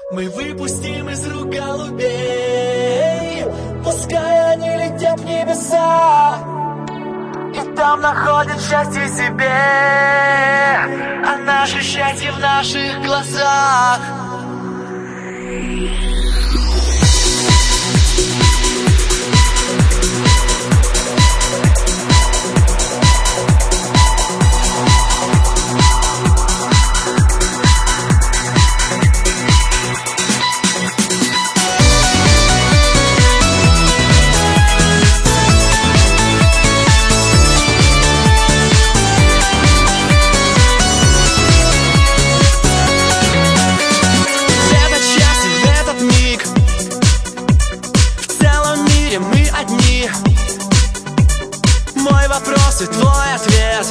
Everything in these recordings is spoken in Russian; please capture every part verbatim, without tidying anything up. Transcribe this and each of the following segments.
Мы выпустим из рук голубей, пускай они летят в небеса, и там находят счастье себе, а наше счастье в наших глазах. Мой вопрос и твой ответ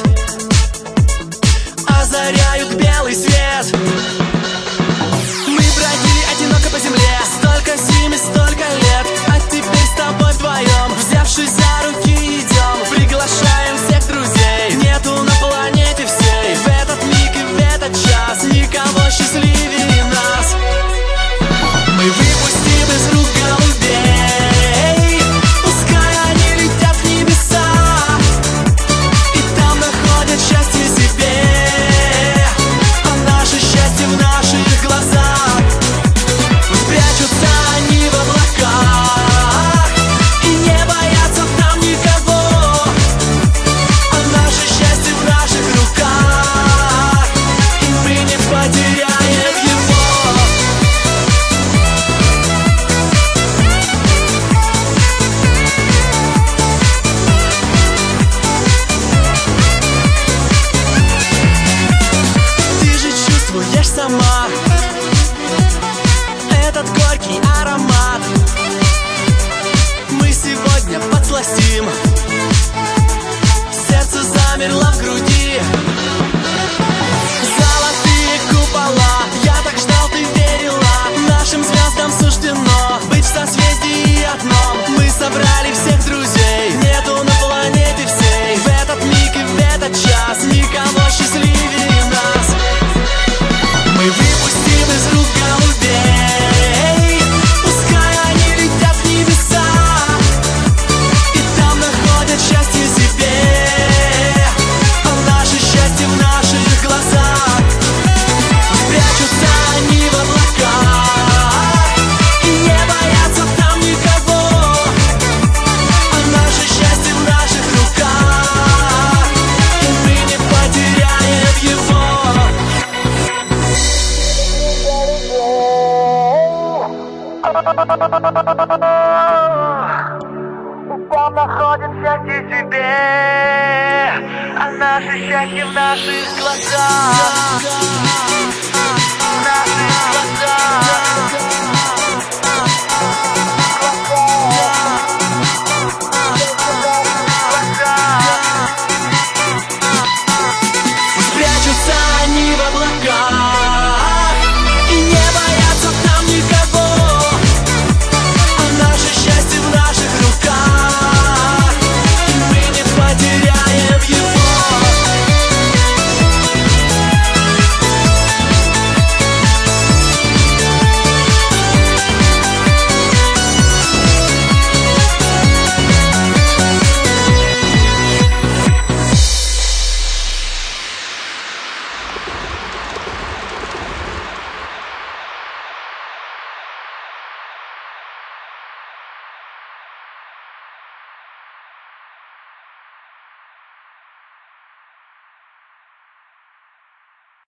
озаряют белый свет. Мы бродили одиноко по земле столько зим и столько лет, а теперь с тобой вдвоем, взявшись за руки, идем. Приглашаем всех друзей, нету на планете всей в этот миг и в этот час никого счастливее нас. Мы выпустим из рук голубей, пускай они летят в небеса, и там находят счастье себе, а наше счастье в наших глазах. Прячутся они в облаках и не боятся там никого, а наше счастье в наших руках, и мы не потеряем его. Чувствуешь сама этот горький аромат, мы сегодня подсластим. Сердце замерло в груди, золотые купола. Я так ждал, ты верила, нашим звездам суждено быть в созвездии одном. Мы собрали всех друзей, нету на планете всей в этот миг и в этот час никого счастливее нас. Мы выпустим из рук голубей, пускай они летят в небеса, и там находят счастье себе, а наше счастье в наших глазах. Прячутся они в облаках и не боятся там никого, а наше счастье в наших руках, и мы не потеряем его. Там находит счастье себе, а наше счастье в наших глазах.